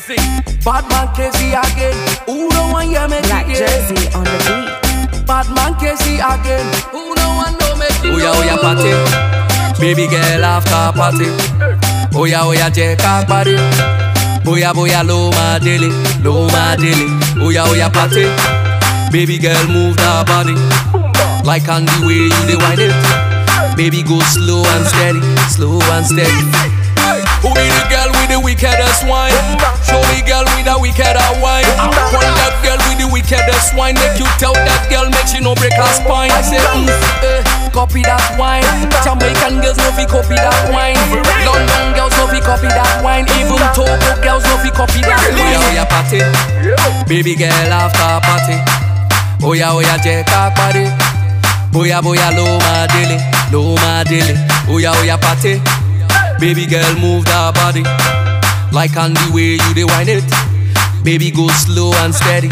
Sing. Bad man Casey again. Who don't want you make Black it Jersey on the beat. Bad man Casey again. Who don't want no make it. Oh yeah, party. Baby girl after party. Oh yeah, check out body. Boya low my daily. Oh yeah, party. Baby girl move that body. Like on the way you dey wind it. Baby go slow and steady. Who be the girl with the wickedest wine? Show me girl with the wickedest wine. Point that girl with the wickedest wine. Make you tell that girl, make she no break her spine. I say, copy that wine. Jamaican girls no fi copy that wine. London girls no fi copy that wine. Even Togo girls no fi copy that wine. Oh yeah, party. Baby girl after party. Oh yeah, check out body. Boya low my daily. Oh yeah, party. Baby girl move that body. Like on the way you dey wind it. Baby go slow and steady.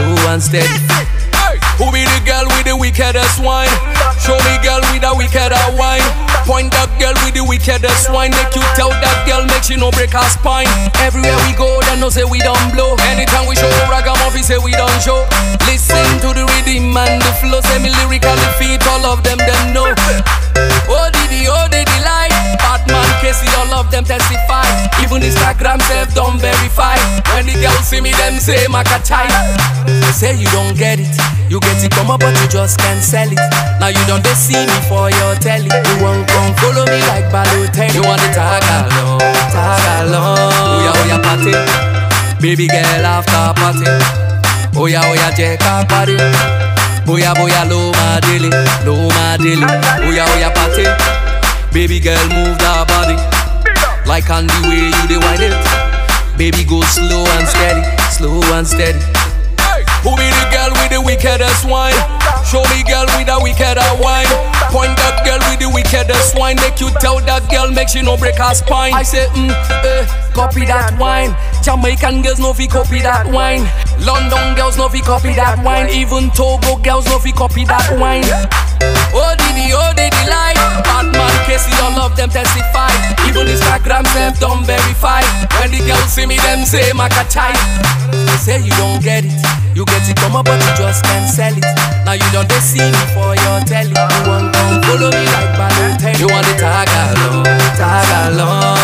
Who be the girl with the wickedest wine? Show me girl with the wickedest wine. Point that girl with the wickedest wine. Make you tell that girl, make she no break her spine. Everywhere we go, they know say we don't blow. Anytime we show ragamuffin, say we don't show. Listen to the rhythm and the flow. Say me lyrically feet, all of them know. Oh diddy lie. Batman Casey, all of them testify. Even Instagram self don't verify. When the girls see me, them say Makachai. They say you don't get it. You get it come up but you just can't sell it. Now you don't they see me for your telly. You won't come follow me like Balotelli. You want to tag along. Oh yeah, party. Baby girl after party. Oh yeah, check out body. Boya low my daily. Oh yeah, party. Baby girl move that body. Like on the way you dey wind it. Baby go slow and steady. Who be the girl with the wickedest wine? Show me girl with the wickedest wine. Point that girl with the wickedest wine. Make you tell that girl, make she no break her spine. I say, copy that wine. Jamaican girls no fi copy that wine. London girls no fi copy that wine. Even Togo girls no fi copy that wine. Oh diddy lie. Batman Casey, all of them testify. Even Instagram self don't verify. When the girls see me, them say Makachai. They say you don't get it. You get it come up but you just can't sell it. Now you don't they see me for your telly. You won't come follow me like Balotelli. You want to tag along.